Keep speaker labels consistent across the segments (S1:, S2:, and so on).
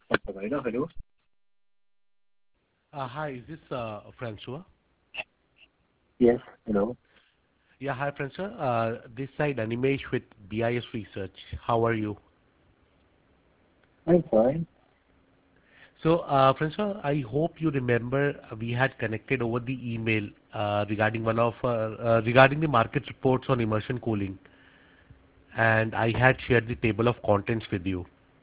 S1: Provider. Hello.
S2: Hi, is this Francois?
S1: Yes. Hello.
S2: Yeah, hi, Francois. This side Animesh with BIS Research. How are you?
S1: I'm fine.
S2: So, Francois, I hope you remember we had connected over the email regarding regarding the market reports on immersion cooling, and I had shared the table of contents with you.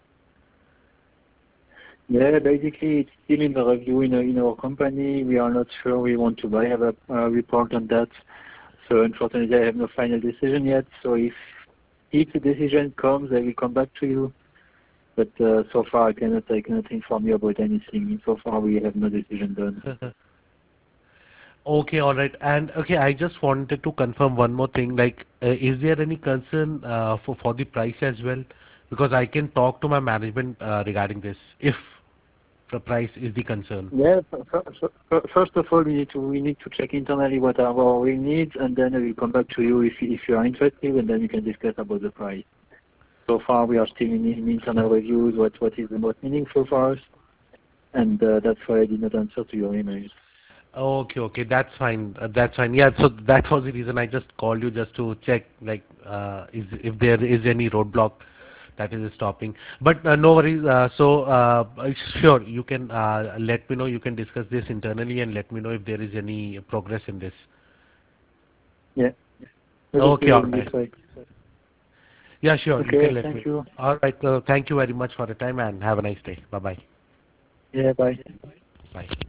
S1: Yeah, basically it's still in the review in our company. We are not sure we want to buy a report on that. So unfortunately, I have no final decision yet. So if the decision comes, I will come back to you. But so far, I cannot inform you about anything. So far, we have no decision done.
S2: Okay, all right. And okay, I just wanted to confirm one more thing. Like, is there any concern for the price as well? Because I can talk to my management regarding this if the price is the concern.
S1: Yeah. First of all, we need to check internally what are our real needs, and then I will come back to you if you are interested, and then we can discuss about the price. So far, we are still in internal reviews, what is the most meaningful for us, and that's why I did not answer to your email.
S2: Okay, okay, that's fine. That's fine. Yeah, so that was the reason I just called you just to check, like, is if there is any roadblock that is stopping. But no worries. Sure, you can let me know. You can discuss this internally and let me know if there is any progress in this.
S1: Yeah, I will
S2: Okay,
S1: do
S2: all
S1: it
S2: right.
S1: this way.
S2: Yeah, sure. You can
S1: Okay,
S2: let
S1: thank
S2: me.
S1: you.
S2: All right. Thank you very much for the time and have a nice day. Bye bye.
S1: Yeah, bye.
S2: Bye.